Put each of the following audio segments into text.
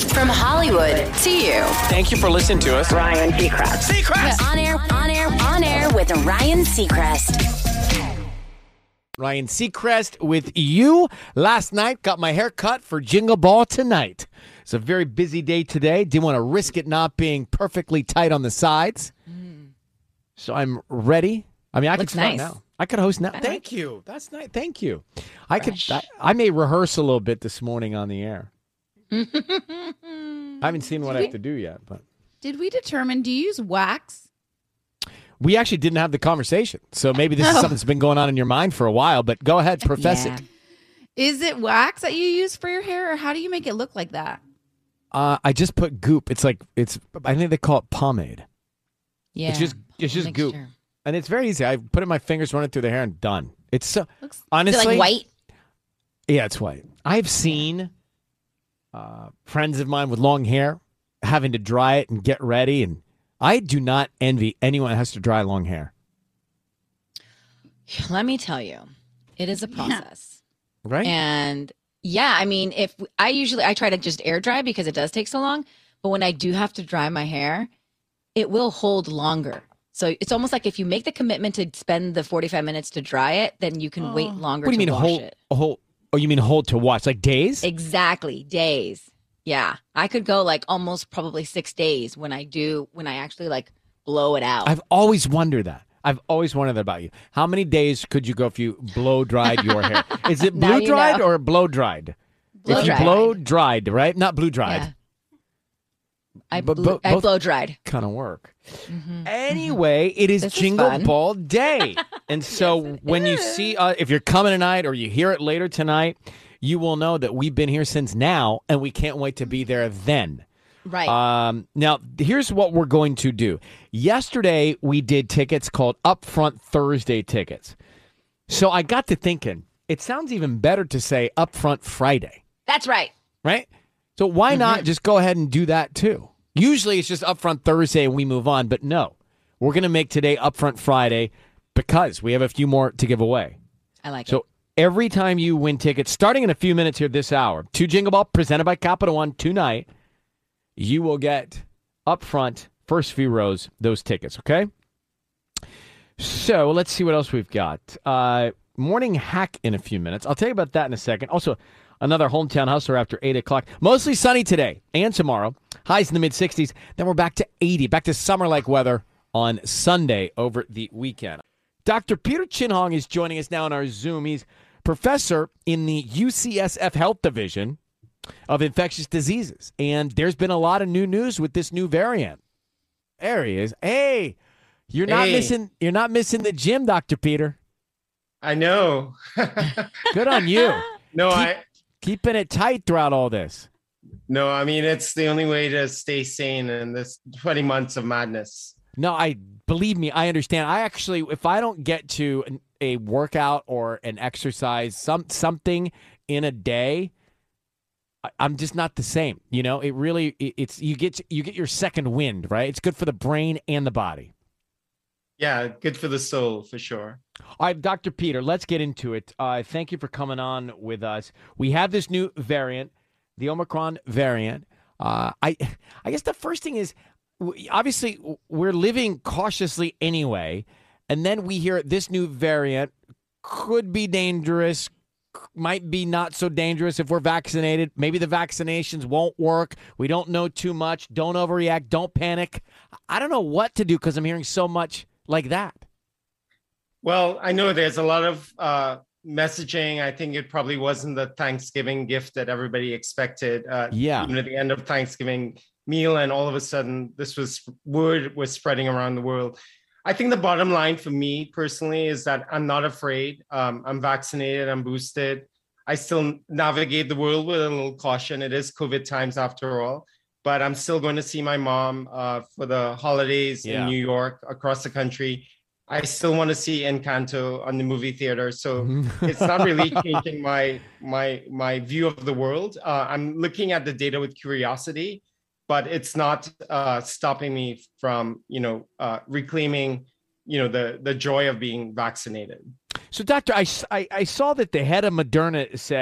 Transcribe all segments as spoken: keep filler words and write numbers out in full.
From Hollywood to you. Thank you for listening to us. Ryan Seacrest. Seacrest! On air, on air, on air with Ryan Seacrest. Ryan Seacrest with you. Last night, got my hair cut for Jingle Ball tonight. It's a very busy day today. Didn't want to risk it not being perfectly tight on the sides. Mm. So I'm ready. I mean, I Looks could start nice. now. I could host now. I Thank like you. That's nice. Thank you. I Fresh. could. I, I may rehearse a little bit this morning on the air. I haven't seen what I have to do yet, but Did we determine, do you use wax? we actually didn't have the conversation. So maybe this is No. something that's been going on in your mind for a while, but go ahead, profess Yeah. it. Is it wax that you use for your hair, or how do you make it look like that? Uh, I just put goop. It's like, it's, I think they call it pomade. Yeah. It's just, it's just goop. Mixture. And it's very easy. I put it in my fingers, run it through the hair, and done. It's so, Looks Is honestly. it like white? Yeah, it's white. I've seen uh, friends of mine with long hair having to dry it and get ready, and I do not envy anyone that has to dry long hair. Let me tell you, it is a process. Right? And yeah, I mean, if I usually I try to just air dry because it does take so long, but when I do have to dry my hair, it will hold longer. So it's almost like if you make the commitment to spend the forty-five minutes to dry it, then you can wait longer What do you to mean wash hold? it. Hold? Oh, you mean hold to watch? Like days? Exactly, days. Yeah, I could go like almost probably six days when I do when I actually like blow it out. I've always wondered that. I've always wondered that about you. How many days could you go if you blow dried your hair? Is it Now blue you dried know. or blow dried? Blow if you dried. blow dried, right? Not blue dried. Yeah. I, But blew, bo- I both- blow dried. Kind of work. Mhm. Anyway, it is This is Jingle fun. Ball Day. And so Yes, it when you is. see, uh, if you're coming tonight or you hear it later tonight, you will know that we've been here since now and we can't wait to be there then. Right. Um, now, here's what we're going to do. Yesterday, we did tickets called Upfront Thursday tickets. So I got to thinking, it sounds even better to say Upfront Friday, That's right. right? So why not just go ahead and do that too? Usually it's just Upfront Thursday and we move on, but no. We're going to make today Upfront Friday because we have a few more to give away. I like So it. every time you win tickets, starting in a few minutes here this hour, to Jingle Ball presented by Capital One tonight, you will get upfront, first few rows, those tickets, okay? So let's see what else we've got. Uh, morning hack in a few minutes. I'll tell you about that in a second. Also, another hometown hustler after eight o'clock. Mostly sunny today and tomorrow. Highs in the mid-sixties. Then we're back to eighty, back to summer-like weather on Sunday over the weekend. Doctor Peter Chin-Hong is joining us now on our Zoom. He's professor in the U C S F Health Division of Infectious Diseases. And there's been a lot of new news with this new variant. There he is. Hey, you're not Hey. missing you're not missing the gym, Doctor Peter. I know. Good on you. no, Keep- I Keeping it tight throughout all this. no, I mean it's the only way to stay sane in this twenty months of madness. No, I believe me, I understand. I actually, if I don't get to an, a workout or an exercise, some something in a day, I, I'm just not the same. You know, it really, it, it's you get you get your second wind, right? It's good for the brain and the body. Yeah, good for the soul for sure. All right, Doctor Peter, let's get into it. Uh, thank you for coming on with us. We have this new variant, the Omicron variant. Uh, I, I guess the first thing is, w- obviously, w- we're living cautiously anyway, and then we hear this new variant could be dangerous, c- might be not so dangerous if we're vaccinated. Maybe the vaccinations won't work. We don't know too much. Don't overreact. Don't panic. I don't know what to do because I'm hearing so much like that. Well, I know there's a lot of uh, messaging. I think it probably wasn't the Thanksgiving gift that everybody expected. Uh, Yeah. Even at the end of Thanksgiving meal, and all of a sudden, this was word was spreading around the world. I think the bottom line for me personally is that I'm not afraid. Um, I'm vaccinated. I'm boosted. I still navigate the world with a little caution. It is COVID times after all, but I'm still going to see my mom uh, for the holidays Yeah. in New York, across the country. I still want to see Encanto on the movie theater, so it's not really changing my my my view of the world. Uh, I'm looking at the data with curiosity, but it's not uh, stopping me from you know uh, reclaiming you know the the joy of being vaccinated. So, Doctor, I, s- I- I saw that the head of Moderna said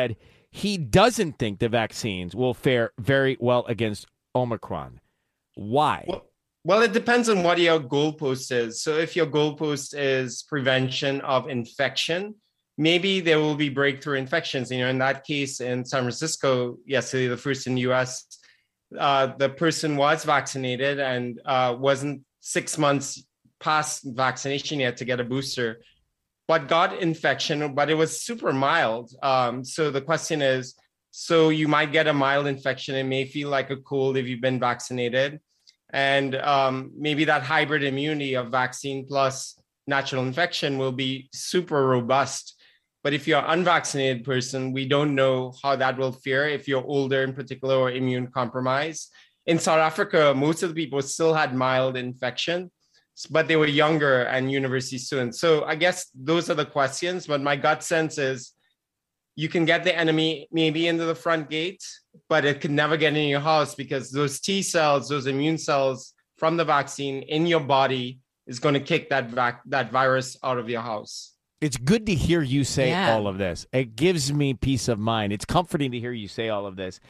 he doesn't think the vaccines will fare very well against Omicron. Why? Well, well, it depends on what your goalpost is. So if your goalpost is prevention of infection, maybe there will be breakthrough infections. You know, in that case, in San Francisco yesterday, the first in the U S, uh, the person was vaccinated and uh, wasn't six months past vaccination yet to get a booster, but got infection, but it was super mild. Um, so the question is, so you might get a mild infection. It may feel like a cold if you've been vaccinated. And um, maybe that hybrid immunity of vaccine plus natural infection will be super robust. But if you're an unvaccinated person, we don't know how that will fare if you're older in particular or immune compromised. In South Africa, most of the people still had mild infection, but they were younger and university students. So I guess those are the questions. But my gut sense is you can get the enemy maybe into the front gate, but it can never get in your house because those T cells, those immune cells from the vaccine in your body is going to kick that vac- that virus out of your house. It's good to hear you say Yeah. all of this. It gives me peace of mind. It's comforting to hear you say all of this.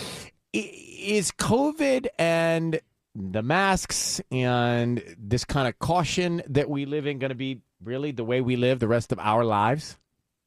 I- Is COVID and the masks and this kind of caution that we live in going to be really the way we live the rest of our lives?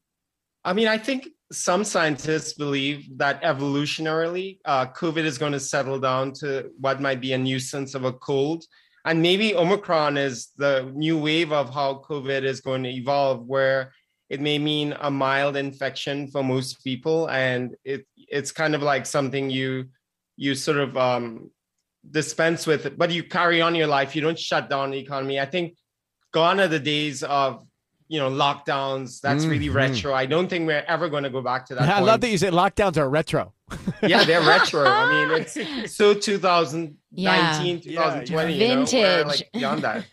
I mean, I think some scientists believe that evolutionarily, uh, COVID is going to settle down to what might be a nuisance of a cold. And maybe Omicron is the new wave of how COVID is going to evolve, where it may mean a mild infection for most people. And it it's kind of like something you you sort of um, dispense with, but you carry on your life. You don't shut down the economy. I think gone are the days of, you know, lockdowns. That's really Mhm. retro. I don't think we're ever going to go back to that. I point. love that you said lockdowns are retro. Yeah, they're retro. I mean, it's so two thousand nineteen, Yeah. twenty twenty. You know, we're, Vintage. like beyond that.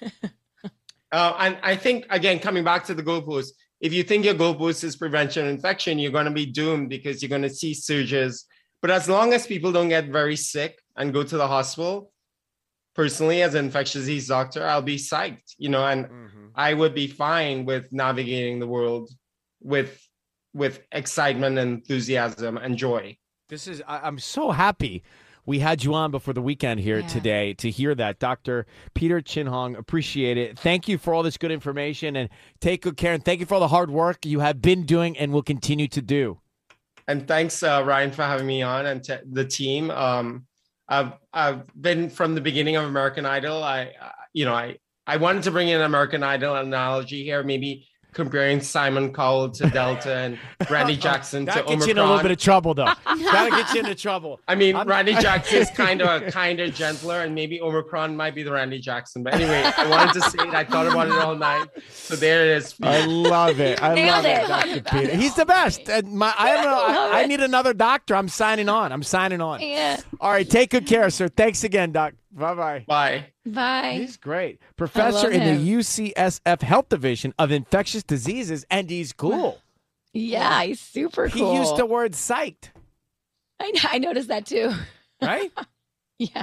uh, and I think, again, coming back to the goalpost, if you think your goalpost is prevention of infection, you're going to be doomed because you're going to see surges. But as long as people don't get very sick and go to the hospital, personally, as an infectious disease doctor, I'll be psyched, you know, and I would be fine with navigating the world with with excitement and enthusiasm and joy. This is, I, I'm so happy we had you on before the weekend here Yeah. today to hear that. Doctor Peter Chin Hong, appreciate it. Thank you for all this good information and take good care. And thank you for all the hard work you have been doing and will continue to do. And thanks, uh, Ryan, for having me on and t- the team. Um, I've I've been from the beginning of American Idol. I, uh, you know, I I wanted to bring in an American Idol analogy here, maybe comparing Simon Cowell to Delta and Randy Jackson to That gets Omicron. you in a little bit of trouble, though. That'll get you into trouble. I mean, I'm- Randy Jackson is kind of a kinder, gentler, and maybe Omicron might be the Randy Jackson. But anyway, I wanted to say it. I thought about it all night. So there it is. I love it. I Nailed love it, it. Doctor Peter. He's the best. And my, I don't know. love I, I it. need another doctor. I'm signing on. I'm signing on. Yeah. All right. Take good care, sir. Thanks again, Doc. Bye-bye. Bye. Bye. He's great. Professor love in the him. U C S F Health Division of Infectious Diseases, and he's cool. Yeah, he's super cool. He used the word psyched, I, I noticed that too. right? Yeah.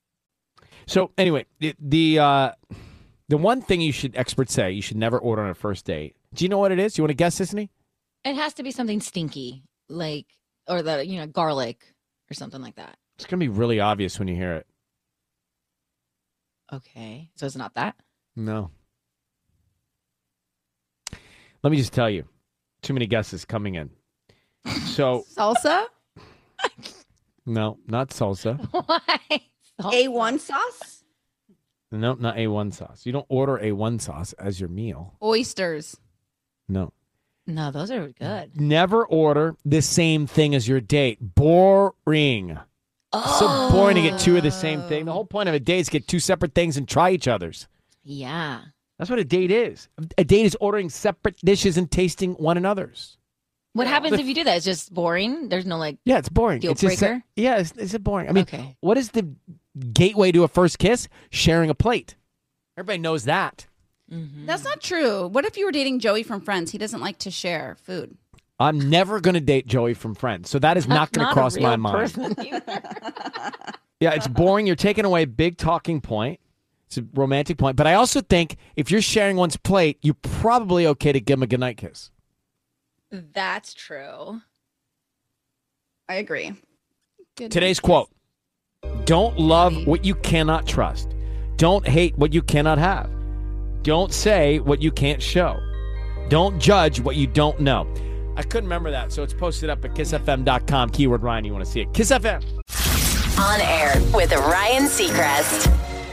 So anyway, the the, uh, the one thing you should experts say you should never order on a first date. Do you know what it is? You want to guess, Sisney? It has to be something stinky, like, or the, you know, garlic or something like that. It's gonna be really obvious when you hear it. Okay. So it's not that? No. Let me just tell you, too many guesses coming in. So Salsa? no, not salsa. Why? A one sauce? No, not A one sauce. You don't order A one sauce as your meal. Oysters. No. No, those are good. Never order the same thing as your date. Boring. Oh. So boring to get two of the same thing. The whole point of a date is get two separate things and try each other's. Yeah. That's what a date is. A date is ordering separate dishes and tasting one another's. What happens if you do that? It's just boring. There's no like. Yeah, it's boring. Deal it's just- breaker? yeah, it's, it's boring. I mean, Okay. what is the gateway to a first kiss? Sharing a plate. Everybody knows that. Mhm. That's not true. What if you were dating Joey from Friends? He doesn't like to share food. I'm never going to date Joey from Friends, so that is not going to a cross my real mind. person either. Yeah, it's boring. You're taking away a big talking point. It's a romantic point. But I also think if you're sharing one's plate, you're probably okay to give them a goodnight kiss. That's true. I agree. Good Today's night. quote: "Don't love what you cannot trust. Don't hate what you cannot have. Don't say what you can't show. Don't judge what you don't know." I couldn't remember that, so it's posted up at kiss f m dot com. Keyword Ryan, you want to see it. Kiss F M. On air with Ryan Seacrest.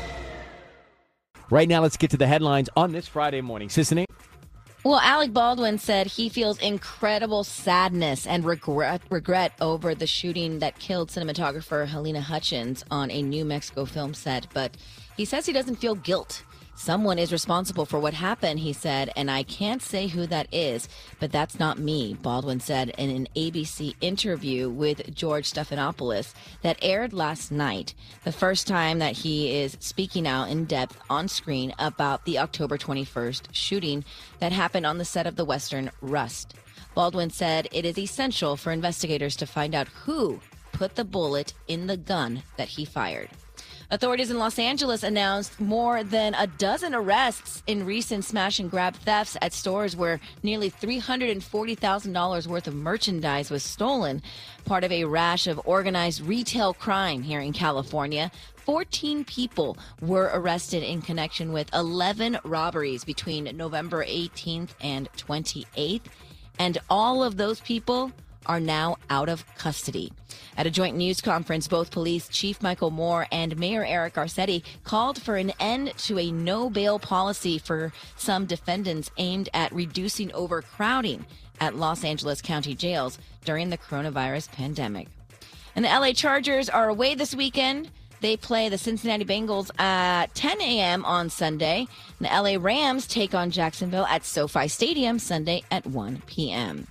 Right now, let's get to the headlines on this Friday morning. Sissany? Well, Alec Baldwin said he feels incredible sadness and regret regret over the shooting that killed cinematographer Helena Hutchins on a New Mexico film set, but he says he doesn't feel guilt. Someone is responsible for what happened, he said, and I can't say who that is, but that's not me, Baldwin said in an A B C interview with George Stephanopoulos that aired last night, the first time that he is speaking out in depth on screen about the October twenty-first shooting that happened on the set of the Western Rust. Baldwin said it is essential for investigators to find out who put the bullet in the gun that he fired. Authorities in Los Angeles announced more than a dozen arrests in recent smash and grab thefts at stores where nearly three hundred forty thousand dollars worth of merchandise was stolen, part of a rash of organized retail crime here in California. fourteen people were arrested in connection with eleven robberies between November eighteenth and twenty-eighth, and all of those people are now out of custody. At a joint news conference, both Police Chief Michael Moore and Mayor Eric Garcetti called for an end to a no-bail policy for some defendants aimed at reducing overcrowding at Los Angeles County jails during the coronavirus pandemic. And the L A Chargers are away this weekend. They play the Cincinnati Bengals at ten a.m. on Sunday. And the L A Rams take on Jacksonville at SoFi Stadium Sunday at one p.m.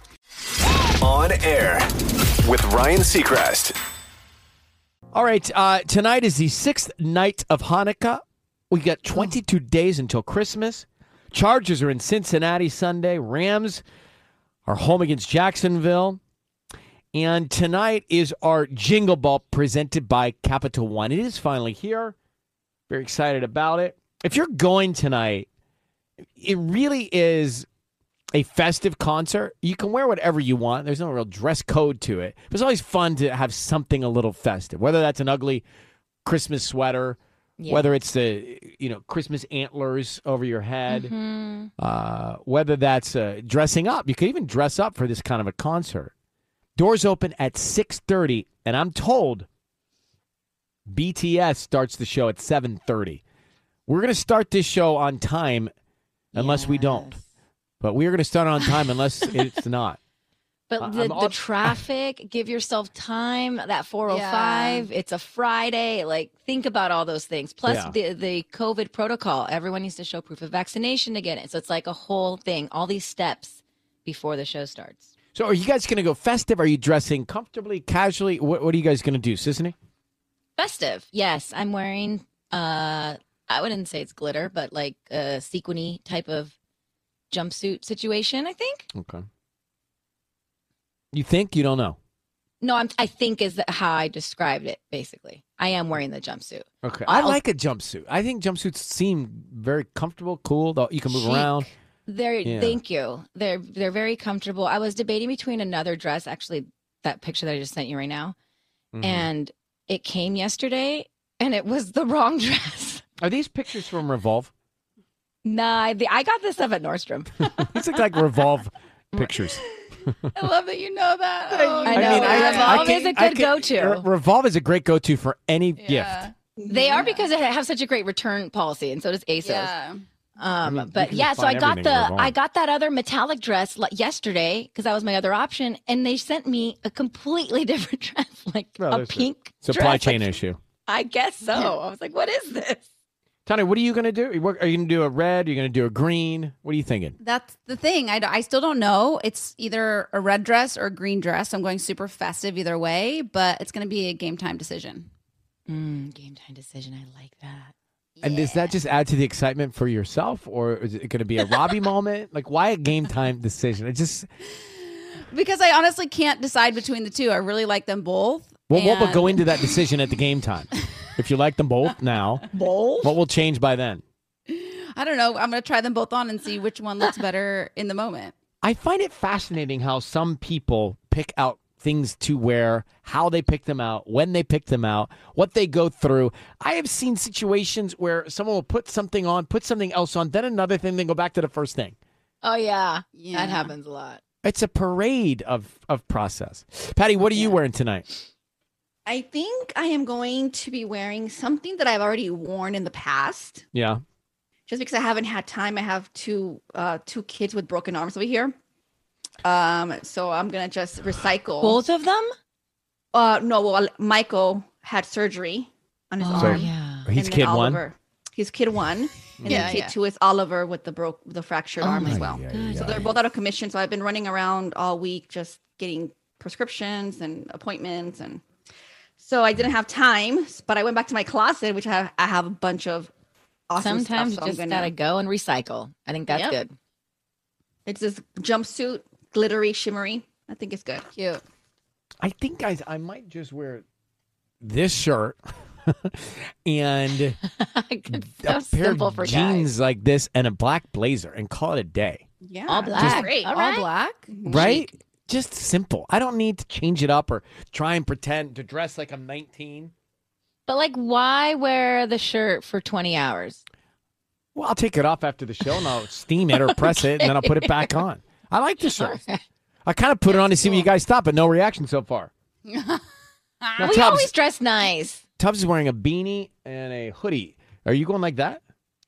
On air with Ryan Seacrest. All right, uh, tonight is the sixth night of Hanukkah. We got twenty-two days until Christmas. Chargers are in Cincinnati Sunday. Rams are home against Jacksonville. And tonight is our Jingle Ball presented by Capital One. It is finally here. Very excited about it. If you're going tonight, it really is a festive concert. You can wear whatever you want. There's no real dress code to it. But it's always fun to have something a little festive, whether that's an ugly Christmas sweater, Yeah. whether it's the you know Christmas antlers over your head, Mm-hmm. uh, whether that's uh, dressing up. You could even dress up for this kind of a concert. Doors open at six thirty, and I'm told B T S starts the show at seven thirty. We're going to start this show on time unless we don't. But we are going to start on time unless it's not. But I- the, I'm the all- traffic, give yourself time. That four oh five, Yeah. it's a Friday. Like, think about all those things. Plus, Yeah. the, the COVID protocol. Everyone needs to show proof of vaccination to get it. So it's like a whole thing, all these steps before the show starts. So are you guys going to go festive? Are you dressing comfortably, casually? What, what are you guys going to do, Sissany? Festive. Yes, I'm wearing, uh, I wouldn't say it's glitter, but like a sequiny type of jumpsuit situation, I think. Okay. You think? You don't know? No, I'm, I think is how I described it, basically. I am wearing the jumpsuit. Okay. I I'll- like a jumpsuit. I think jumpsuits seem very comfortable, cool. Though you can move Chic. around. They're Yeah. thank you. They're they're very comfortable. I was debating between another dress, actually, that picture that I just sent you right now, Mhm. and it came yesterday, and it was the wrong dress. Are these pictures from Revolve? Nah, the, I got this stuff at Nordstrom. These look like Revolve pictures. I love that you know that. Oh, I no. know. Revolve can- is a I good can- go-to. Re- Revolve is a great go-to for any Yeah. gift. They are because they have such a great return policy, and so does ASOS. Yeah. Um, I mean, you but can yeah, just so I find got everything the at Revolve. I got that other metallic dress like, yesterday because that was my other option, and they sent me a completely different dress, like Well, a there's a pink Supply dress. chain Like, issue. I guess so. I was like, what is this? Tony, what are you going to do? What- Are you going to do a red? Are you going to do a green? What are you thinking? That's the thing. I, d- I still don't know. It's either a red dress or a green dress. I'm going super festive either way, but it's going to be a game time decision. Mm, game time decision. I like that. And does that just add to the excitement for yourself, or is it going to be a Robbie moment? Like, why a game time decision? It just Because I honestly can't decide between the two. I really like them both. well, what will and- go into that decision at the game time? If you like them both now, Bowl? what will change by then? I don't know. I'm going to try them both on and see which one looks better in the moment. I find it fascinating how some people pick out things to wear, how they pick them out, when they pick them out, what they go through. I have seen situations where someone will put something on, put something else on, then another thing, then go back to the first thing. Oh, yeah. Yeah. That happens a lot. It's a parade of, of process. Patty, what are you wearing tonight? I think I am going to be wearing something that I've already worn in the past. Yeah. Just because I haven't had time. I have two uh, two kids with broken arms over here. Um, so I'm gonna just recycle Both of them? Uh, no, well, Michael had surgery on his Oh, arm. yeah. He's and then kid one. Oliver, He's kid one, and Yeah, then kid yeah. two is Oliver with the broke, the fractured Oh arm my as well. Yeah, So yeah. they're both out of commission. So I've been running around all week just getting prescriptions and appointments, and so I didn't have time. But I went back to my closet, which I have, I have a bunch of awesome Sometimes stuff. So you just I'm gonna, gotta go and recycle. I think that's Yep. good. It's this jumpsuit, glittery, shimmery. I think it's good. Cute. I think, guys, I might just wear this shirt and It's so a pair simple of for jeans guys. like this and a black blazer and call it a day. Yeah, All it's black. Great. All All right. black. Right? Just simple. I don't need to change it up or try and pretend to dress like I'm nineteen. But like, why wear the shirt for twenty hours? Well, I'll take it off after the show and I'll steam it or press it and then I'll put it back on. I like the shirt. I kind of put it on to see what you guys thought, but no reaction so far. Now, We Tubbs, always dress nice. Tubbs is wearing a beanie and a hoodie. Are you going like that?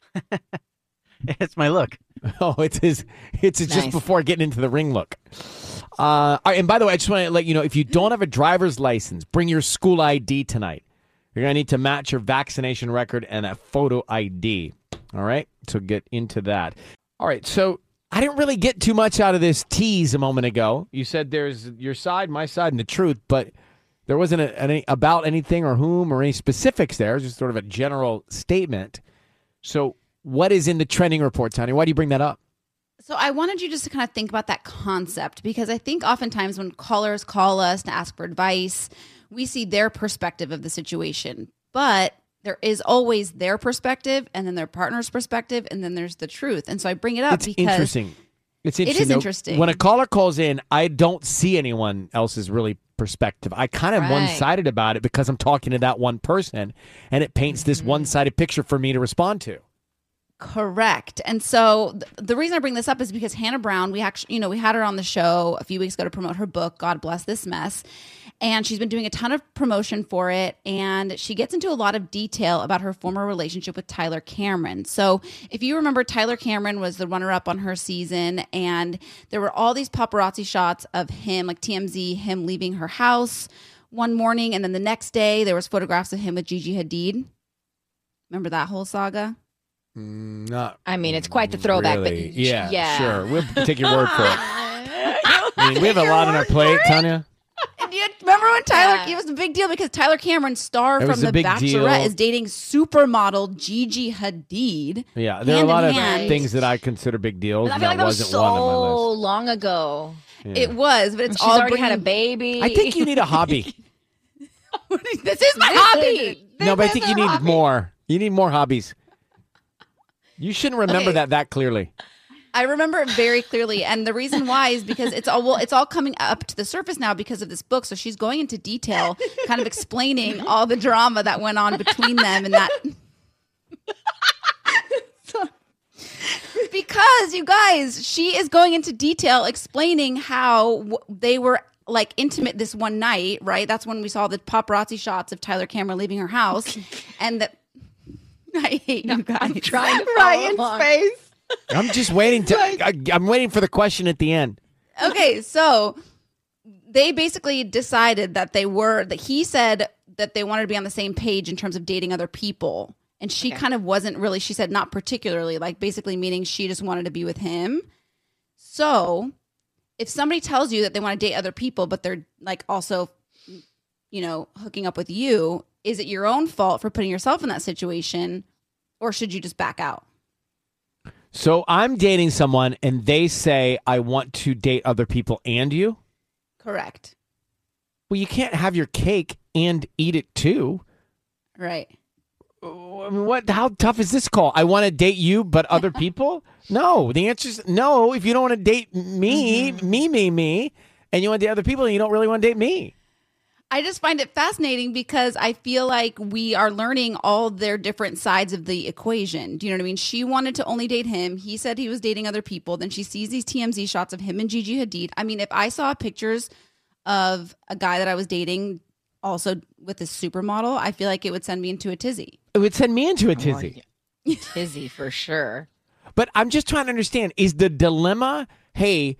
It's my look. Oh, it's his. It's just Nice. before getting into the ring look. Uh, all right, and by the way, I just want to let you know if you don't have a driver's license, bring your school I D tonight. You're gonna need to match your vaccination record and a photo I D. All right, so get into that. All right, so I didn't really get too much out of this tease a moment ago. You said there's your side, my side, and the truth, but there wasn't a, any about anything or whom or any specifics there. It was just sort of a general statement. So, what is in the trending report, Tanya? Why do you bring that up? So I wanted you just to kind of think about that concept, because I think oftentimes when callers call us to ask for advice, we see their perspective of the situation. But there is always their perspective and then their partner's perspective and then there's the truth. And so I bring it up It's because interesting. It's interesting. is though. interesting. When a caller calls in, I don't see anyone else's really perspective. I kind of Right. one-sided about it because I'm talking to that one person, and it paints this one-sided picture for me to respond to. Correct. And so th- the reason I bring this up is because Hannah Brown, we actually, you know, we had her on the show a few weeks ago to promote her book, God Bless This Mess. And she's been doing a ton of promotion for it. And she gets into a lot of detail about her former relationship with Tyler Cameron. So if you remember, Tyler Cameron was the runner up on her season. And there were all these paparazzi shots of him, like T M Z, him leaving her house one morning. And then the next day, there was photographs of him with Gigi Hadid. Remember that whole saga? Not I mean, it's quite the throwback, really. but yeah, yeah. sure. We'll take your word for it. I mean, we have a lot on our plate, Tanya. And you remember when Tyler, Yeah. it was a big deal because Tyler Cameron, star It was from a The big Bachelorette, deal. is dating supermodel Gigi Hadid. Yeah, there are a Hand in lot of hand. things that I consider big deals, I and feel that like that was wasn't so one on my list. long ago. Yeah. It was, but it's She's all already had a bringing- baby. I think you need a hobby. This is my hobby. No, but I This think is you a need hobby. more. You need more hobbies. You shouldn't remember Okay. that that clearly. I remember it very clearly, and the reason why is because it's all well, it's all coming up to the surface now because of this book. So she's going into detail, kind of explaining all the drama that went on between them, and that because you guys, she is going into detail explaining how w- they were like intimate this one night, right? That's when we saw the paparazzi shots of Tyler Cameron leaving her house, and that I hate you guys. I'm trying to follow Ryan's along. face. I'm just waiting to. I, I'm waiting for the question at the end. Okay, so they basically decided that they were that he said that they wanted to be on the same page in terms of dating other people. And she Okay. kind of wasn't really, she said not particularly, like basically meaning she just wanted to be with him. So if somebody tells you that they want to date other people, but they're like also, you know, hooking up with you, is it your own fault for putting yourself in that situation, or should you just back out? So I'm dating someone, and they say I want to date other people and you. Correct. Well, you can't have your cake and eat it too. Right. I mean, what? How tough is this call? I want to date you, but other people? No. The answer is no. If you don't want to date me, me, me, me, and you want to date other people, and you don't really want to date me. I just find it fascinating because I feel like we are learning all their different sides of the equation. Do you know what I mean? She wanted to only date him. He said he was dating other people. Then she sees these T M Z shots of him and Gigi Hadid. I mean, if I saw pictures of a guy that I was dating also with a supermodel, I feel like it would send me into a tizzy. It would send me into a tizzy. Oh, yeah. Tizzy for sure. But I'm just trying to understand, is the dilemma, hey,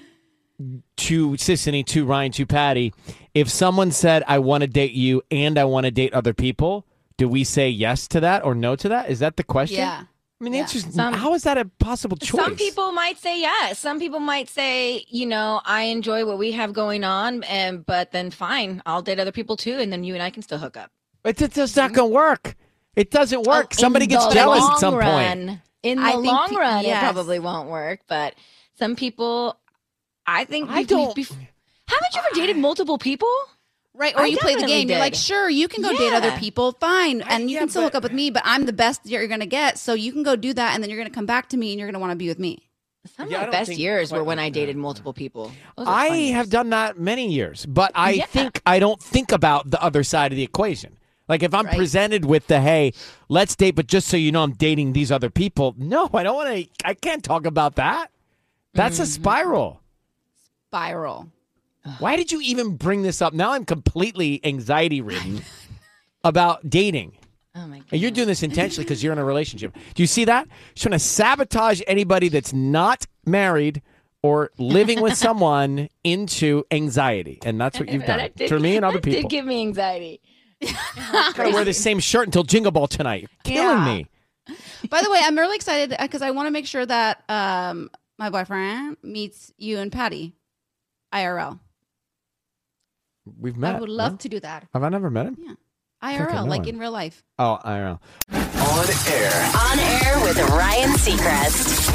to Sissany, to Ryan, to Patty, if someone said, I want to date you and I want to date other people, do we say yes to that or no to that? Is that the question? Yeah. I mean, Yeah. it's just, Some- how is that a possible choice? Some people might say yes. Some people might say, you know, I enjoy what we have going on, and but then fine, I'll date other people too, and then you and I can still hook up. It's, it's just not going to work. It doesn't work. Oh, Somebody in gets the jealous long at some run, point. In the I think long pe- run, yes. it probably won't work. But some people, I think, I we- don't- we- haven't you ever dated multiple people? Right. Or I you play the definitely game. You're like, did. sure, you can go date other Yeah. people. Fine. And you yeah, can still but- hook up with me, but I'm the best you're going to get. So you can go do that. And then you're going to come back to me and you're going to want to be with me. Some Yeah, I of don't my best think years quite were when like I that. dated multiple people. Those are I fun years. have done that many years, but I Yeah. think I don't think about the other side of the equation. Like if I'm Right. presented with the, hey, let's date, but just so you know I'm dating these other people. No, I don't want to. I can't talk about that. That's Mm-hmm. a spiral. Spiral. Why did you even bring this up? Now I'm completely anxiety ridden about dating. Oh my god! And you're doing this intentionally because you're in a relationship. Do you see that? She's trying to sabotage anybody that's not married or living with someone into anxiety. And that's what you've done That did- for me and other that people. Did give me anxiety. Gotta wear the same shirt until Jingle Ball tonight. Killing Yeah. me. By the way, I'm really excited because I want to make sure that um, my boyfriend meets you and Patty I R L. We've met. I would love no? to do that. Have I never met him? I think I R L, know like him. in real life. Oh, I don't know. On air. On air with Ryan Seacrest.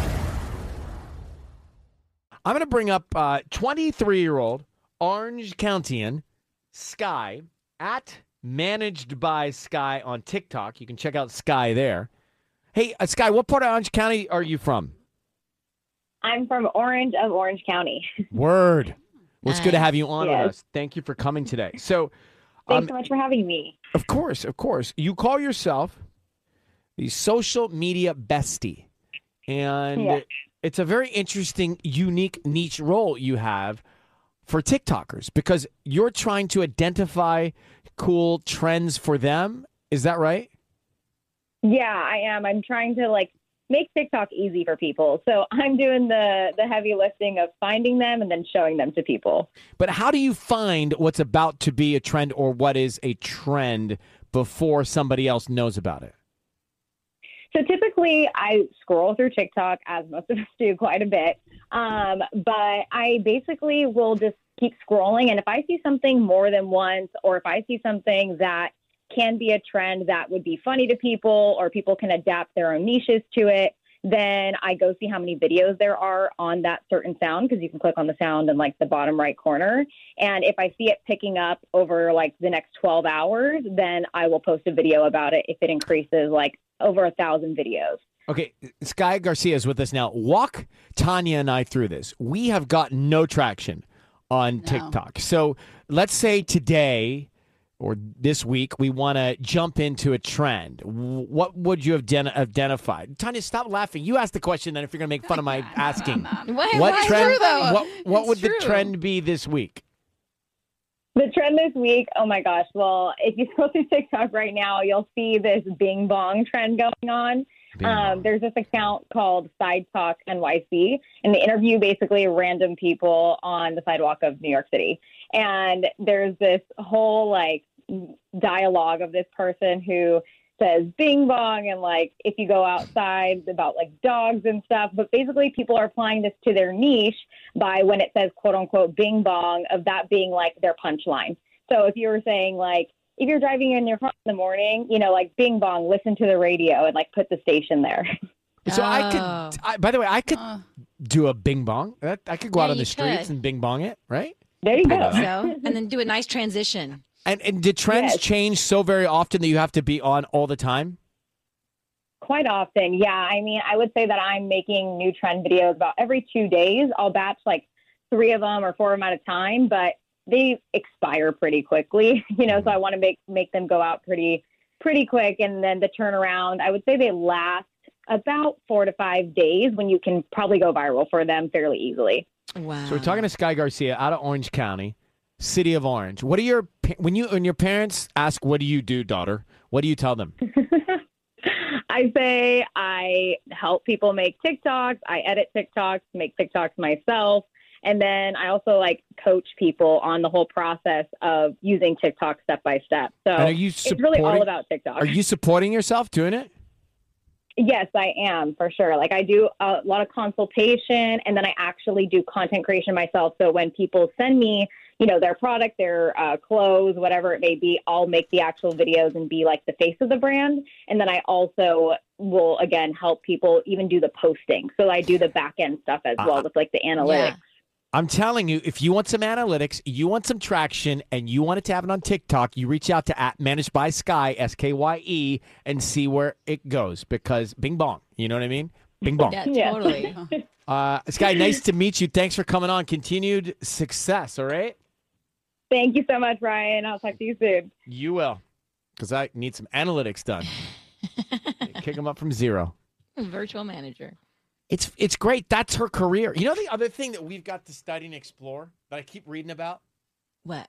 I'm going to bring up uh, twenty-three-year-old Orange Countyan Sky at Managed by Sky on TikTok. You can check out Sky there. Hey, uh, Sky, what part of Orange County are you from? I'm from Orange of Orange County. Word. Well, it's good to Nice. have you on Yes. with us. Thank you for coming today. So, Thanks um, so much for having me. of course, of course, you call yourself the social media bestie. And Yes. it's a very interesting, unique, niche role you have for TikTokers because you're trying to identify cool trends for them. Is that right? Yeah, I am. I'm trying to like make TikTok easy for people. So I'm doing the the heavy lifting of finding them and then showing them to people. But how do you find what's about to be a trend or what is a trend before somebody else knows about it? So typically I scroll through TikTok, as most of us do, quite a bit. Um, but I basically will just keep scrolling. And if I see something more than once, or if I see something that can be a trend that would be funny to people, or people can adapt their own niches to it, then I go see how many videos there are on that certain sound, because you can click on the sound in like the bottom right corner. And if I see it picking up over like the next twelve hours, then I will post a video about it if it increases like over a thousand videos. Okay, Sky Garcia is with us now. Walk Tanya and I through this. We have got no traction on TikTok. So let's say today or this week we want to jump into a trend. W- What would you have den- identified? Tanya, stop laughing. You asked the question then if you're going to make fun of my asking. Why- What why- trend? true, though. What, what It's would true. the trend be this week? The trend this week, oh my gosh. Well, if you scroll through TikTok right now, you'll see this Bing Bong trend going on. Bing Um, bong. there's this account called Side Talk N Y C, and they interview basically random people on the sidewalk of New York City. And there's this whole like dialogue of this person who says Bing Bong and like if you go outside about like dogs and stuff. But basically people are applying this to their niche by when it says quote unquote Bing Bong, of that being like their punchline. So if you were saying like, if you're driving in your car in the morning, you know, like Bing Bong, listen to the radio and like put the station there. So I Oh. could, I, by the way, I could Uh, do a bing bong. That- I could go Yeah, out on the you streets could. and bing bong it, right? There you go. So, and then do a nice transition. And and did trends Yes. change so very often that you have to be on all the time? Quite often. Yeah. I mean, I would say that I'm making new trend videos about every two days. I'll batch like three of them or four of them at a time, but they expire pretty quickly, you know, so I want to make, make them go out pretty, pretty quick. And then the turnaround, I would say they last about four to five days when you can probably go viral for them fairly easily. Wow. So we're talking to Sky Garcia out of Orange County, city of Orange. What are your when you when your parents ask, "What do you do, daughter?" What do you tell them? I say I help people make TikToks. I edit TikToks, make TikToks myself. And then I also like coach people on the whole process of using TikTok step by step. So And are you it's really all supporting- about TikTok. Are you supporting yourself doing it? Yes, I am for sure. Like I do a lot of consultation and then I actually do content creation myself. So when people send me, you know, their product, their uh, clothes, whatever it may be, I'll make the actual videos and be like the face of the brand. And then I also will, again, help people even do the posting. So I do the back end stuff as well Uh, with like the analytics. I'm telling you, if you want some analytics, you want some traction, and you want it to happen on TikTok, you reach out to at Managed by Sky, S K Y E, and see where it goes. Because bing bong, you know what I mean? Bing bong. Yeah, Yeah. totally. Uh, Sky, nice to meet you. Thanks for coming on. Continued success, all right? Thank you so much, Ryan. I'll talk to you soon. You will, because I need some analytics done. Kick them up from zero. Virtual manager. It's it's great. That's her career. You know the other thing that we've got to study and explore that I keep reading about? What?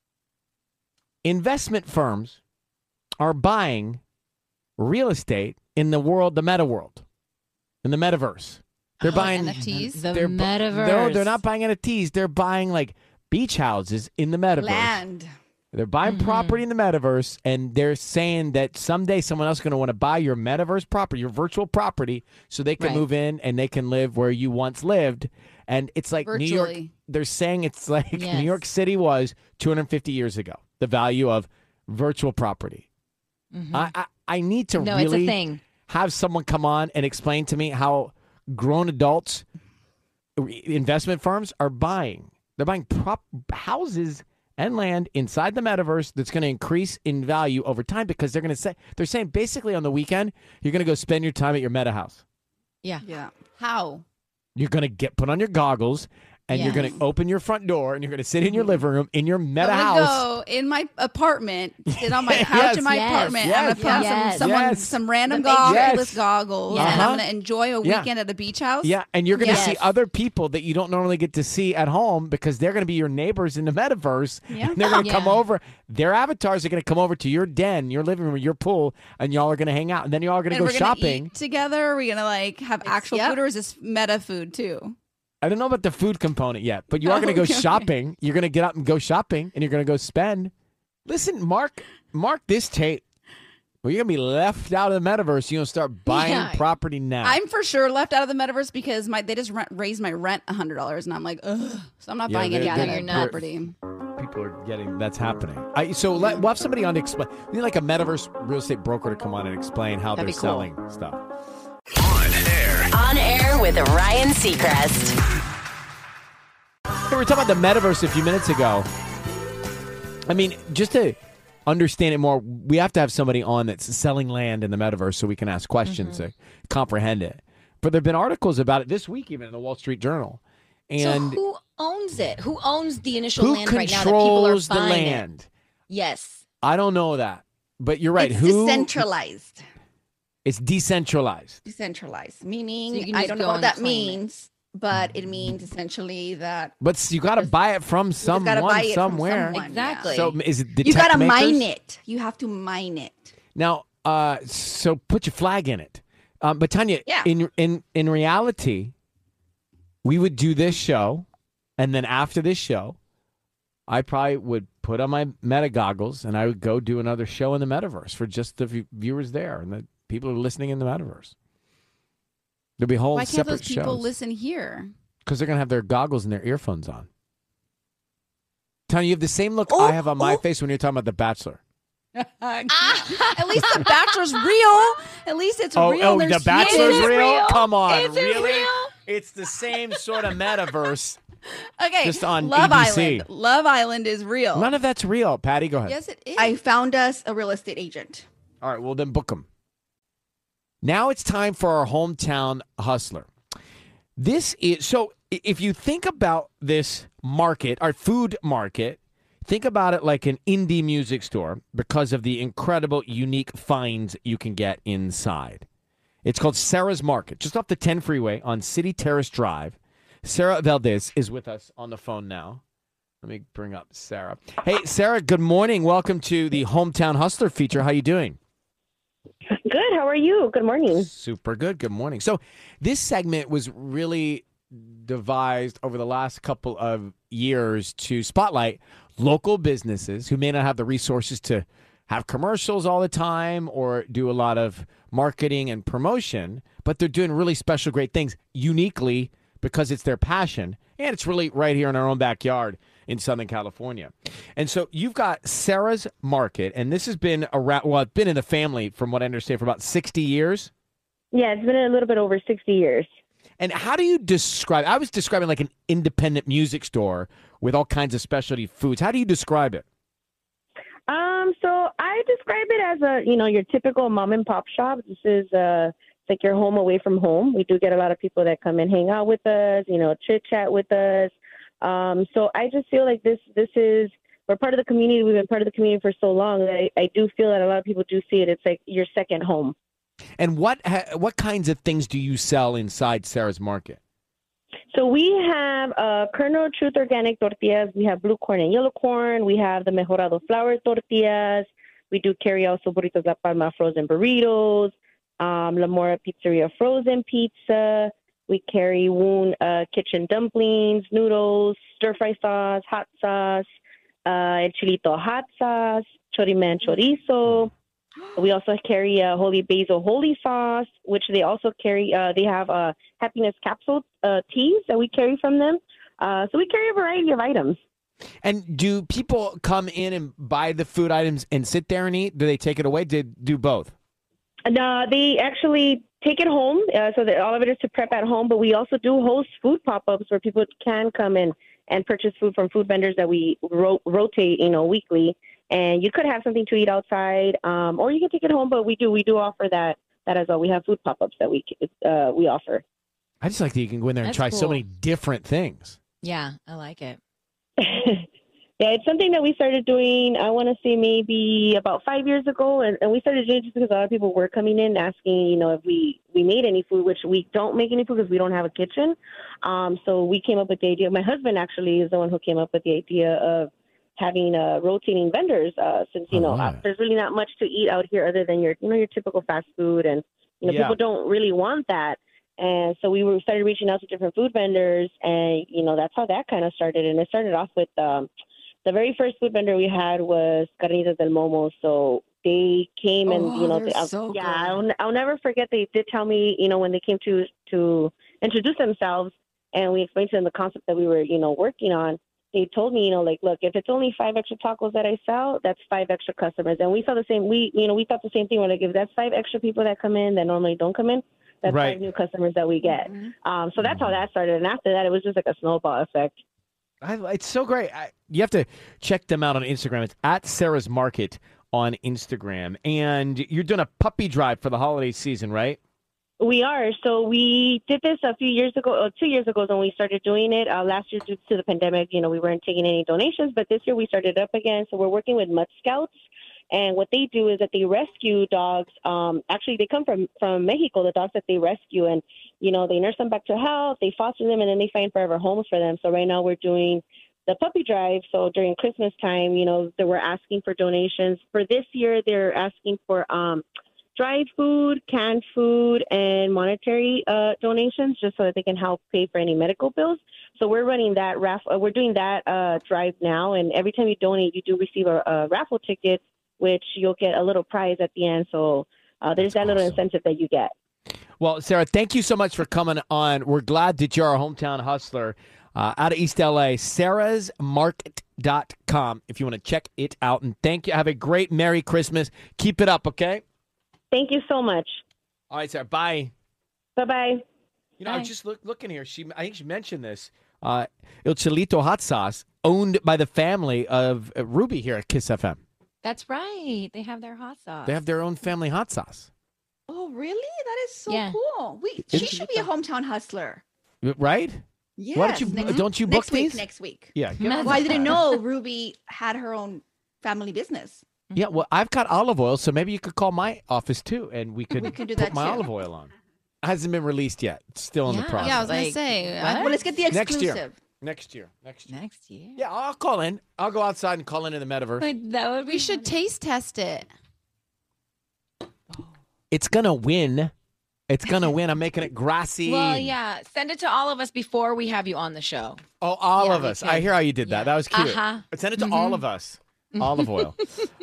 Investment firms are buying real estate in the world, the meta world, in the metaverse. They're buying N F Ts. The they're bu- metaverse. No, they're not buying N F Ts. They're buying like beach houses in the metaverse. Land. They're buying Mhm. property in the metaverse, and they're saying that someday someone else is going to want to buy your metaverse property, your virtual property, so they can Right. move in and they can live where you once lived. And it's like New York. Virtually. They're saying it's like Yes. New York City was two hundred fifty years ago, the value of virtual property. Mhm. I, I I need to no, it's really a thing. have someone come on and explain to me how grown adults, investment firms are buying. They're buying prop houses and land inside the metaverse that's going to increase in value over time because they're going to say they're saying basically on the weekend you're going to go spend your time at your meta house. Yeah. Yeah. How? You're going to get put on your goggles and you're going Yes. to open your front door and you're going to sit in your living room in your meta I'm house. gonna go in my apartment, sit on my couch Yes. in my Yes. apartment. Yes. I'm gonna put on Yes. some someone Yes. some random The Matrix. goggles, Yes. goggles, Yeah. and Uh-huh. I'm gonna enjoy a Yeah. weekend at a beach house. Yeah, and you're going to see Yes. other people that you don't normally get to see at home because they're going to be your neighbors in the metaverse. Yeah. And they're going to come Yeah. over. Their avatars are going to come over to your den, your living room, your pool, and y'all are going to hang out. And then y'all are going to And go we're gonna shopping. eat together. Are we gonna like have actual yep. food, or is this meta food too? I don't know about the food component yet, but you are going to go Okay. shopping. You're going to get up and go shopping, and you're going to go spend. Listen, Mark, mark this tape. Well, you're going to be left out of the metaverse. You're going to start buying Yeah. property now. I'm for sure left out of the metaverse because my they just rent, raised my rent a hundred dollars, and I'm like, ugh. So I'm not Yeah, buying any they're- kind they're of not. property. People are getting that's happening. I, so let, we'll have somebody on to explain. We need like a metaverse real estate broker to come on and explain how That'd they're be cool. selling stuff. On air. On air with Ryan Seacrest. We were talking about the metaverse a few minutes ago. I mean, just to understand it more, we have to have somebody on that's selling land in the metaverse so we can ask questions Mm-hmm. to comprehend it. But there have been articles about it this week, even in the Wall Street Journal. And so who owns it? Who owns the initial who land right now that people are controls the buying it? land? Yes. I don't know that. But you're right. It's who? decentralized. It's decentralized. Decentralized, So you meaning can I just don't know go what and that claim it. means, but it means essentially that But s- you got to buy it from you gotta someone buy it from somewhere. someone, Exactly. So is it the you tech gotta makers? mine it. You have to mine it. Now, uh, so put your flag in it. Um, but Tanya, Yeah. in in in reality, we would do this show, and then after this show, I probably would put on my meta goggles and I would go do another show in the metaverse for just the v- viewers there and the people who are listening in the metaverse. There'll be whole Why can't separate those people shows listen here? because they're gonna have their goggles and their earphones on. Tanya, you have the same look Oh, I have on my oh. face when you're talking about The Bachelor. At least the Bachelor's real. At least it's Oh, real. oh, There's The Bachelor's Is it real? real? Come on, Is it really? real? It's the same sort of metaverse. Okay, Just on Love A B C. Island. Love Island is real. None of that's real. Patty, go ahead. Yes, it is. I found us a real estate agent. All right, well, then book them. Now it's time for our hometown hustler. This is so. i- If you think about this market, our food market, think about it like an indie music store because of the incredible, unique finds you can get inside. It's called Sarah's Market, just off the ten freeway on City Terrace Drive. Sarah Valdez is with us on the phone now. Let me bring up Sarah. Hey, Sarah, good morning. Welcome to the Hometown Hustler feature. How you doing? Good. How are you? Good morning. Super good. Good morning. So this segment was really devised over the last couple of years to spotlight local businesses who may not have the resources to have commercials all the time or do a lot of marketing and promotion, but they're doing really special, great things uniquely because it's their passion. And it's really right here in our own backyard in Southern California. And so you've got Sarah's Market, and this has been around, well, it's been in the family, from what I understand, for about sixty years. Yeah, it's been a little bit over sixty years. And how do you describe, I was describing like an independent music store with all kinds of specialty foods. How do you describe it? Um, so I describe it as a, you know, your typical mom and pop shop. This is uh, it's like your home away from home. We do get a lot of people that come and hang out with us, you know, chit chat with us. Um, so I just feel like this, this is, we're part of the community. We've been part of the community for so long that I, I do feel that a lot of people do see it. It's like your second home. And what ha- what kinds of things do you sell inside Sarah's Market? So we have uh, Kernel Truth Organic tortillas. We have blue corn and yellow corn. We have the Mejorado flour tortillas. We do carry also Burritos La Palma frozen burritos, um, La Mora Pizzeria frozen pizza. We carry Woon uh, kitchen dumplings, noodles, stir-fry sauce, hot sauce, uh, El Chilito hot sauce, Choriman chorizo. We also carry uh, Holy Basil Holy Sauce, which they also carry. Uh, they have uh, Happiness Capsule uh, teas that we carry from them. Uh, so we carry a variety of items. And do people come in and buy the food items and sit there and eat? Do they take it away? Did do both? And, uh, they actually take it home, uh, so that all of it is to prep at home. But we also do host food pop-ups where people can come in and purchase food from food vendors that we ro- rotate, you know, weekly. And you could have something to eat outside, um, or you can take it home. But we do we do offer that that as well. We have food pop-ups that we uh, we offer. I just like that you can go in there and That's try so cool. many different things. Yeah, I like it. Yeah, it's something that we started doing, I want to say maybe about five years ago. And, and we started doing it just because a lot of people were coming in asking, you know, if we, we made any food, which we don't make any food because we don't have a kitchen. Um, so we came up with the idea. My husband actually is the one who came up with the idea of having uh, rotating vendors uh, since, you Oh, know, wow. uh, there's really not much to eat out here other than your, you know, your typical fast food. And, you know, Yeah. people don't really want that. And so we were started reaching out to different food vendors, and, you know, that's how that kind of started. And it started off with um, the very first food vendor we had was Carnitas del Momo. So they came and, Oh, you know, they're they, I'll- so yeah, good. I'll, I'll never forget. They did tell me, you know, when they came to, to introduce themselves and we explained to them the concept that we were, you know, working on. They told me, you know, like, look, if it's only five extra tacos that I sell, that's five extra customers. And we saw the same, we, you know, we thought the same thing. We're like, if that's five extra people that come in that normally don't come in, that's Right. five new customers that we get. Um, so that's how that started. And after that, it was just like a snowball effect. I, it's so great. I, you have to check them out on Instagram. It's at Sarah's Market on Instagram. And you're doing a puppy drive for the holiday season, right? We are. So we did this a few years ago, or two years ago is when we started doing it. Uh, last year, due to the pandemic, you know, we weren't taking any donations, but this year we started up again. So we're working with Mutt Scouts. And what they do is that they rescue dogs. Um, actually, they come from, from Mexico, the dogs that they rescue. And, you know, they nurse them back to health, they foster them, and then they find forever homes for them. So right now we're doing the puppy drive. So during Christmas time, you know, they were asking for donations. For this year, they're asking for um, dried food, canned food, and monetary uh, donations just so that they can help pay for any medical bills. So we're running that raffle. Uh, we're doing that uh, drive now. And every time you donate, you do receive a, a raffle ticket, which you'll get a little prize at the end. So uh, there's That's that little awesome. incentive that you get. Well, Sarah, thank you so much for coming on. We're glad that you're our hometown hustler uh, out of East L A, sarahs market dot com if you want to check it out. And thank you. Have a great Merry Christmas. Keep it up, okay? Thank you so much. All right, Sarah. Bye. Bye-bye. You know, I Bye. was just look, looking here. She, I think she mentioned this. Uh, El Chilito hot sauce, owned by the family of uh, Ruby here at Kiss F M. That's right. They have their hot sauce. They have their own family hot sauce. Oh, really? That is so Yeah. cool. We, Isn't she she should be a hometown hustler. right? Yes. Why don't you next, don't you book next week? these? Next week. Yeah. give Well, us I a- didn't know Ruby had her own family business. Yeah, well, I've got olive oil, so maybe you could call my office too, and we could We can do put that my too. olive oil on. Hasn't been released yet. It's still in the Yeah. process. Yeah, I was gonna Like, say. what? I- Well, let's get the Next exclusive. year. Next year. Next year. Next year. Yeah, I'll call in. I'll go outside and call in in the metaverse. Wait, that would be we should taste test it. It's gonna win. It's gonna win. I'm making it grassy. Well, yeah. Send it to all of us before we have you on the show. Oh, all Yeah, of we us. could. I hear how you did that. Yeah. That was cute. Uh-huh. Send it to all of us. Olive oil.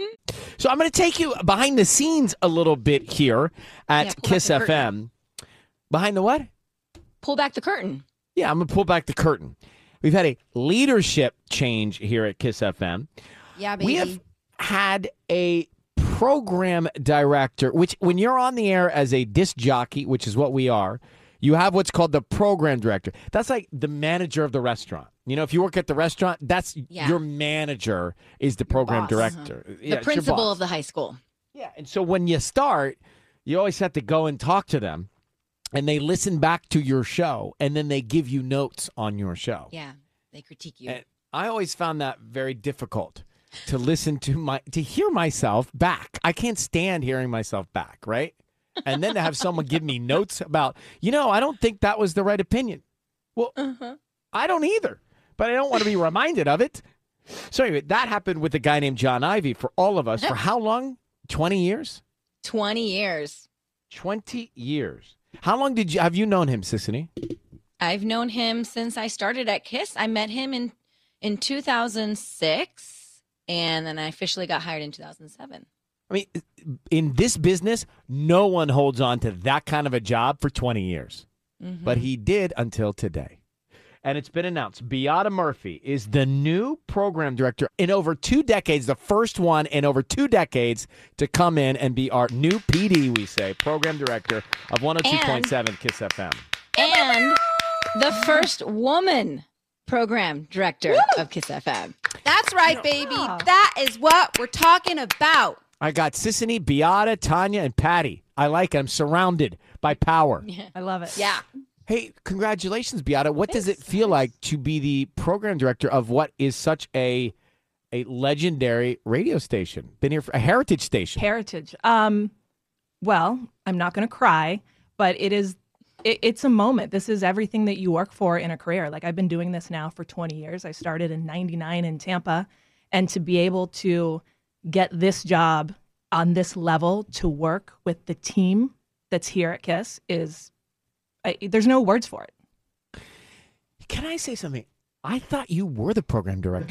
So I'm going to take you behind the scenes a little bit here at Yeah, pull back Kiss the F curtain. M. Behind the what? Pull back the curtain. Yeah, I'm going to pull back the curtain. We've had a leadership change here at Kiss F M. Yeah, baby. We have had a program director, which when you're on the air as a disc jockey, which is what we are, you have what's called the program director. That's like the manager of the restaurant. You know, if you work at the restaurant, that's Yeah. your manager is the program boss. director. Yeah, The it's your principal boss. of the high school. Yeah, and so when you start, you always have to go and talk to them, and they listen back to your show, and then they give you notes on your show. Yeah. They critique you. And I always found that very difficult to listen to my to hear myself back. I can't stand hearing myself back, right? And then to have someone give me notes about, you know, I don't think that was the right opinion. Well, Uh-huh. I don't either, but I don't want to be reminded of it. So anyway, that happened with a guy named John Ivy for all of us. For how long? twenty years? twenty years. twenty years. How long did you have you known him, Sissany? I've known him since I started at KISS. I met him in in two thousand six, and then I officially got hired in two thousand seven. I mean, in this business, no one holds on to that kind of a job for twenty years. Mm-hmm. But he did until today. And it's been announced Beata Murphy is the new program director in over two decades, the first one in over two decades to come in and be our new P D, we say, program director of one oh two point seven Kiss F M. And the first woman program director of KISS F M. That's right, baby. That is what we're talking about. I got Sissany, Beata, Tanya, and Patty. I like it. I'm surrounded by power. I love it. Yeah. Hey, congratulations, Beata. What does it feel like to be the program director of what is such a a legendary radio station? Been here for a heritage station. Heritage. Um, well, I'm not going to cry, but it is. It, it's a moment. This is everything that you work for in a career. Like I've been doing this now for twenty years. I started in ninety-nine in Tampa, and to be able to get this job on this level to work with the team that's here at KISS is. I, there's no words for it. Can I say something? I thought you were the program director.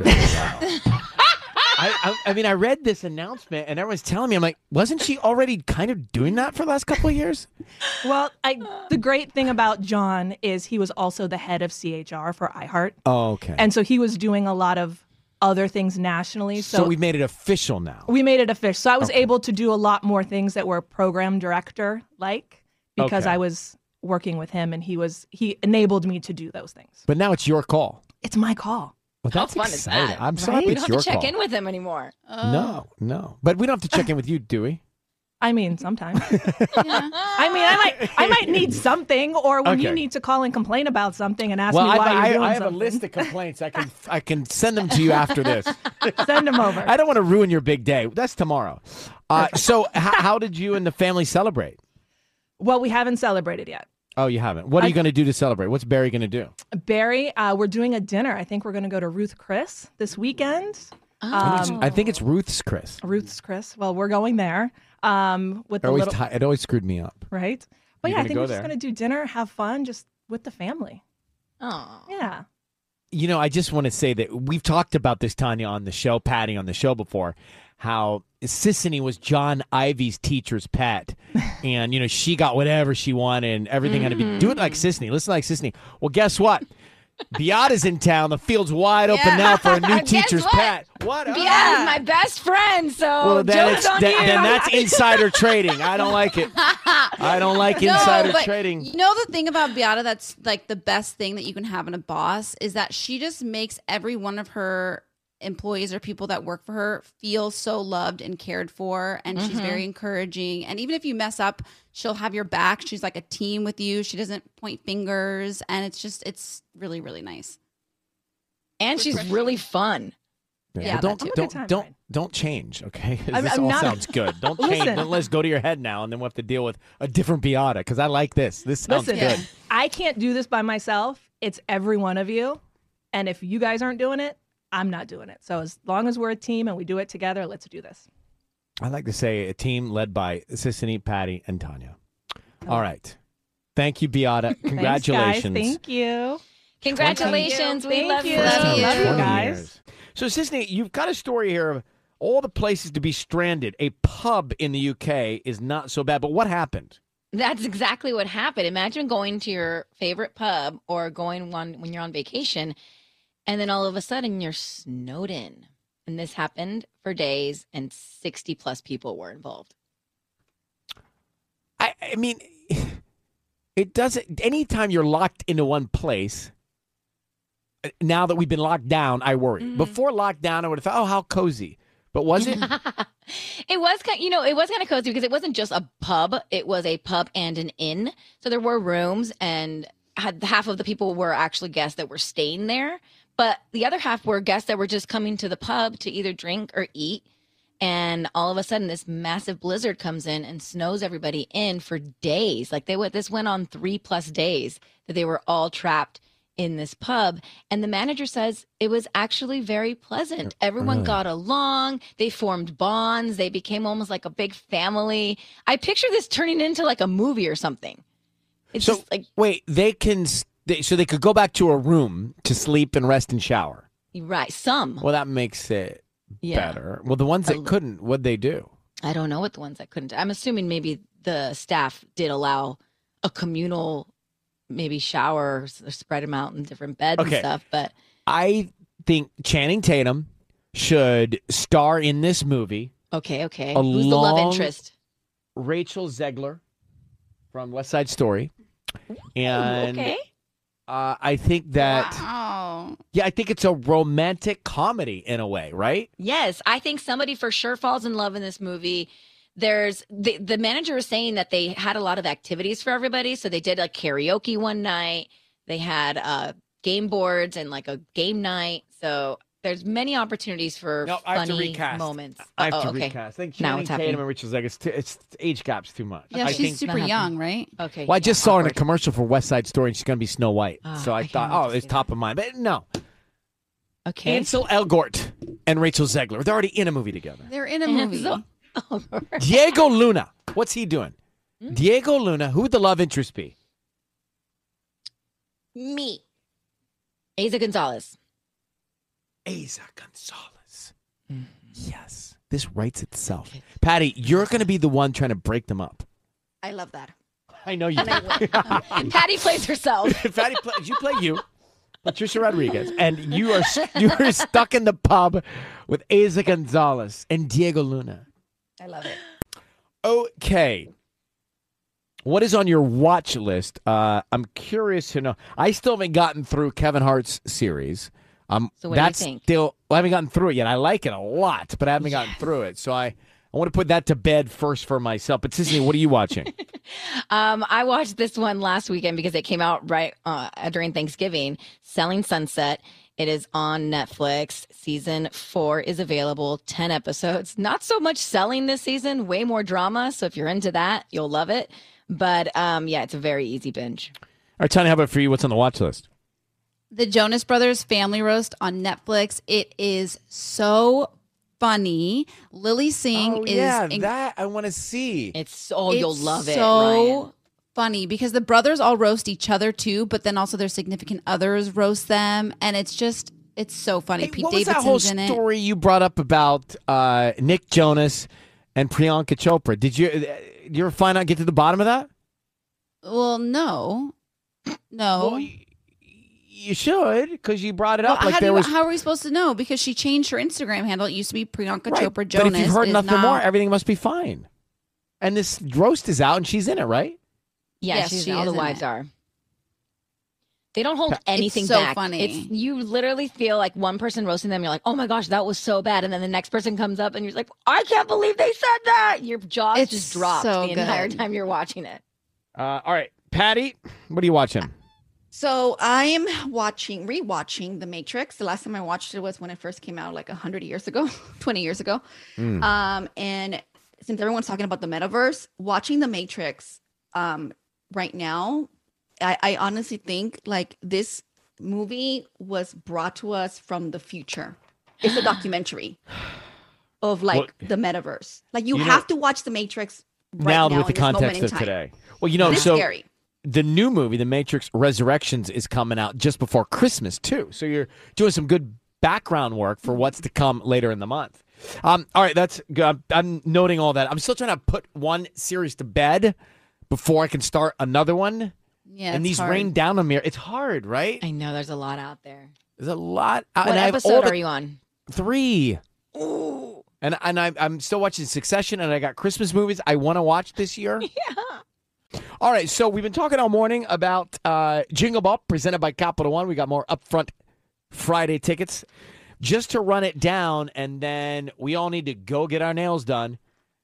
I, I, I mean, I read this announcement and everyone's telling me, I'm like, wasn't she already kind of doing that for the last couple of years? Well, I, the great thing about John is he was also the head of C H R for iHeart. Oh, okay. And so he was doing a lot of other things nationally. So, So, we've made it official now. we made it official. So I was Okay. able to do a lot more things that were program director like because Okay. I was working with him and he was he enabled me to do those things. But now it's your call. It's my call. Well, How that's fun is exciting. that? I'm so Right? happy We it's don't your have to check call. in with him anymore. No, no. But we don't have to check in with you, do we? I mean, sometimes. I mean, I might I might need something, or when you Okay. need to call and complain about something and ask well, me I, why I, you're doing I have something. a list of complaints. I can I can send them to you after this. Send them over. I don't want to ruin your big day. That's tomorrow. Uh, so, h- how did you and the family celebrate? Well, we haven't celebrated yet. Oh, you haven't. What are I- you going to do to celebrate? What's Barry going to do? Barry, uh, we're doing a dinner. I think we're going to go to Ruth Chris this weekend. I, think Um, it's, I think it's Ruth's Chris. Ruth's Chris. Well, we're going there um, with It the always, little ti- it always screwed me up. right. But You're yeah, I gonna think go we're there. just going to do dinner, have fun, just with the family. Oh. Yeah. You know, I just want to say that we've talked about this, Tanya, on the show, Patty, on the show before, how Sissany was John Ivy's teacher's pet. And, you know, she got whatever she wanted and everything had to be, do it like Sissany. Listen like Sissany. Well, guess what? Beata's in town. The field's wide open Yeah. now for a new Guess teacher's what? pet. What? Beata's my best friend, so Well, then, joke's it's, on then, you. then that's insider trading. I don't like it. I don't like insider no, but trading. You know the thing about Beata that's like the best thing that you can have in a boss is that she just makes every one of her employees or people that work for her feel so loved and cared for, and she's Mhm. very encouraging. And even if you mess up, she'll have your back. She's like a team with you. She doesn't point fingers, and it's just it's really really nice. And she's really fun. Yeah, don't that's- don't time, don't Ryan. don't change, okay? 'Cause I'm- this I'm all not- sounds good. Don't change. Listen. Don't let's go to your head now, and then we'll have to deal with a different Beata because I like this. This sounds Listen, good. I can't do this by myself. It's every one of you. And if you guys aren't doing it, I'm not doing it. So as long as we're a team and we do it together, let's do this. I like to say a team led by Sissany, Patty, and Tanya. All right. Thank you, Beata. Congratulations. Thanks, guys. Thank you. Congratulations. We Thank love you. you. Love you. Love you guys. guys. So, Sissany, you've got a story here of all the places to be stranded. A pub in the U K is not so bad, but what happened? That's exactly what happened. Imagine going to your favorite pub or going one when you're on vacation, and then all of a sudden you're snowed in. And this happened for days, and sixty plus people were involved. I, I mean, it doesn't. Anytime you're locked into one place, now that we've been locked down, I worry. Mm-hmm. Before lockdown, I would have thought, oh, how cozy. But was it? It was kind, you know, it was kind of cozy because it wasn't just a pub; it was a pub and an inn. So there were rooms, and had half of the people were actually guests that were staying there, but the other half were guests that were just coming to the pub to either drink or eat. And all of a sudden, this massive blizzard comes in and snows everybody in for days. Like they went, this went on three plus days that they were all trapped in this pub. And the manager says it was actually very pleasant. Everyone Really? got along. They formed bonds. They became almost like a big family. I picture this turning into like a movie or something. It's so just like, wait, they can. s- They, so they could go back to a room to sleep and rest and shower. right. Some. Well, that makes it Yeah. better. Well, the ones that couldn't, what'd they do? I don't know what the ones that couldn't. I'm assuming maybe the staff did allow a communal, maybe shower, or spread them out in different beds Okay. and stuff. But I think Channing Tatum should star in this movie. okay, okay. Who's the love along interest? Rachel Zegler from West Side Story. And okay. uh, I think that, Wow. yeah, I think it's a romantic comedy in a way, right? Yes, I think somebody for sure falls in love in this movie. There's the the manager was saying that they had a lot of activities for everybody. So they did like karaoke one night. They had uh, game boards and like a game night. So there's many opportunities for No, I have to funny recast. moments. I have Uh-oh, to okay. recast. I think Now Channing what's Tatum happening? and Rachel Zegler, it's, too, it's age gap's too much. Yeah, I she's think, super Not young, right? Okay. well, I yeah, just saw her in a awkward. commercial for West Side Story, and she's going to be Snow White. Ah, so I, I thought, can't wait oh, to it's see top that. of mind. But no. Okay. Ansel Elgort and Rachel Zegler, they're already in a movie together. They're in a movie. So- Oh, Diego Luna, what's he doing? Hmm? Diego Luna, who would the love interest be? me. Asa Gonzalez. Asa Gonzalez. Yes. This writes itself. Patty, you're going to be the one trying to break them up. I love that. I know you. Patty plays herself. Patty, play, you play you, Patricia Rodriguez, and you are you are stuck in the pub with Asa Gonzalez and Diego Luna. I love it. Okay. What is on your watch list? Uh, I'm curious to know. I still haven't gotten through Kevin Hart's series. Um, So what do you that's think? Still, well, I haven't gotten through it yet. I like it a lot, but I haven't gotten through it. So I, I want to put that to bed first for myself. But Sissany, what are you watching? Um, I watched this one last weekend because it came out right uh, during Thanksgiving. Selling Sunset. It is on Netflix. Season four is available. Ten episodes. Not so much selling this season. Way more drama. So if you're into that, you'll love it. But um, yeah, it's a very easy binge. All right, Tanya, how about for you? What's on the watch list? The Jonas Brothers Family Roast on Netflix. It is so funny. Lily Singh Oh, is yeah, in- that I want to see. It's oh, you'll it's love it. So Ryan. funny because the brothers all roast each other too, but then also their significant others roast them, and it's just it's so funny. Hey, Pete what was Davidson's that whole in it. story you brought up about uh, Nick Jonas and Priyanka Chopra? Did you, uh, did you ever find out, get to the bottom of that? Well, no, no. Well, you, you should, because you brought it Well, up like how, do there you- was. how are we supposed to know? Because she changed her Instagram handle. It used to be Priyanka Right, Chopra Jonas. but if you've heard It is nothing now- more, everything must be fine. And this roast is out, and she's in it, right? Yeah, Yes, she's she all is the in wives it. are. They don't hold anything so back. funny. It's you literally feel like one person roasting them. You're like, oh my gosh, that was so bad. And then the next person comes up and you're like, I can't believe they said that. Your jaw It's just dropped so the entire good. time you're watching it. Uh, all right, Patty, what are you watching? So I am watching, rewatching The Matrix. The last time I watched it was when it first came out, like one hundred years ago, twenty years ago. Mm. Um, and since everyone's talking about the metaverse, watching The Matrix um, right now, I, I honestly think like this movie was brought to us from the future. It's a documentary of like Well, the metaverse. Like you, you know- have to watch The Matrix right now, now with the in this moment context in of time. today. Well, you know, It's so scary. the new movie, The Matrix Resurrections, is coming out just before Christmas too. So you're doing some good background work for what's to come later in the month. Um, all right, that's good. I'm, I'm noting all that. I'm still trying to put one series to bed before I can start another one. Yeah, and it's these hard. rain down on me. It's hard, right? I know there's a lot out there. There's a lot. What and I have all episode the- are you on? Three. And and I, I'm still watching Succession, and I got Christmas movies I want to watch this year. Yeah. All right, so we've been talking all morning about uh, Jingle Ball presented by Capital One. We got more Upfront Friday tickets. Just to run it down, and then we all need to go get our nails done.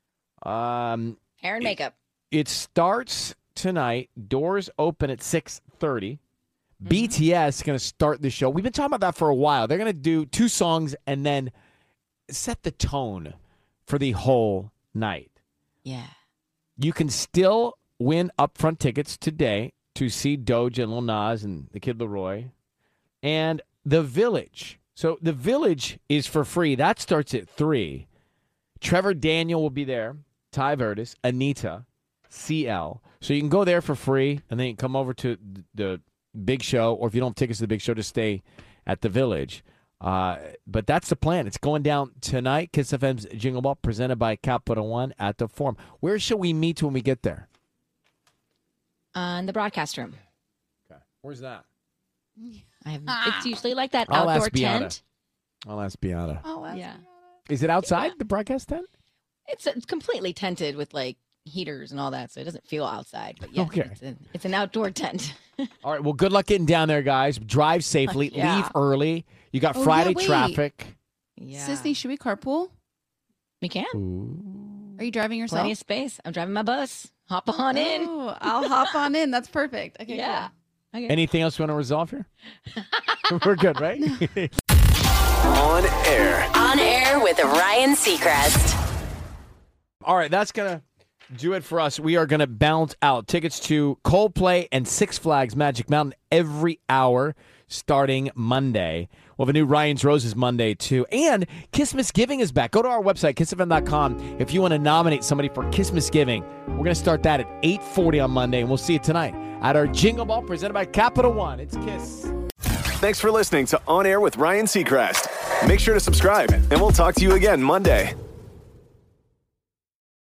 Um, Hair and makeup. It starts tonight. Doors open at six thirty. B T S is going to start the show. We've been talking about that for a while. They're going to do two songs and then set the tone for the whole night. Yeah. You can still win upfront tickets today to see Doja and Lil Nas and the Kid Laroi and The Village. So The Village is for free. That starts at three. Trevor Daniel will be there. Ty Vertis, Anita, C L. So you can go there for free, and then you can come over to the big show, or if you don't have tickets to the big show, just stay at The Village. Uh, but that's the plan. It's going down tonight. Kiss F M's Jingle Ball presented by Capital One at the Forum. Where should we meet when we get there? Uh, in the broadcast room. Okay. Where's that? I have, it's usually like that I'll outdoor ask Beata. tent. I'll ask Beata. Oh, that's Yeah. Is it outside the broadcast tent? It's, it's completely tented with like heaters and all that, so it doesn't feel outside. But yeah, Okay. it's, a, it's an outdoor tent. All right. Well, good luck getting down there, guys. Drive safely. Yeah. Leave early. You got Oh, yeah, Friday wait. traffic. Yeah. Sisney, should we carpool? We can. Are you driving yourself? Plenty of space. I'm driving my bus. Hop on in. Oh, I'll hop on in. That's perfect. Okay, Yeah. cool. Okay. Anything else you want to resolve here? We're good, right? On air. On air with Ryan Seacrest. All right, that's going to do it for us. We are going to bounce out tickets to Coldplay and Six Flags Magic Mountain every hour starting Monday. We'll have a new Ryan's Roses Monday, too. And Christmas Giving is back. Go to our website, kiss f m dot com, if you want to nominate somebody for Christmas Giving. We're going to start that at eight forty on Monday, and we'll see you tonight at our Jingle Ball presented by Capital One. It's Kiss. Thanks for listening to On Air with Ryan Seacrest. Make sure to subscribe, and we'll talk to you again Monday.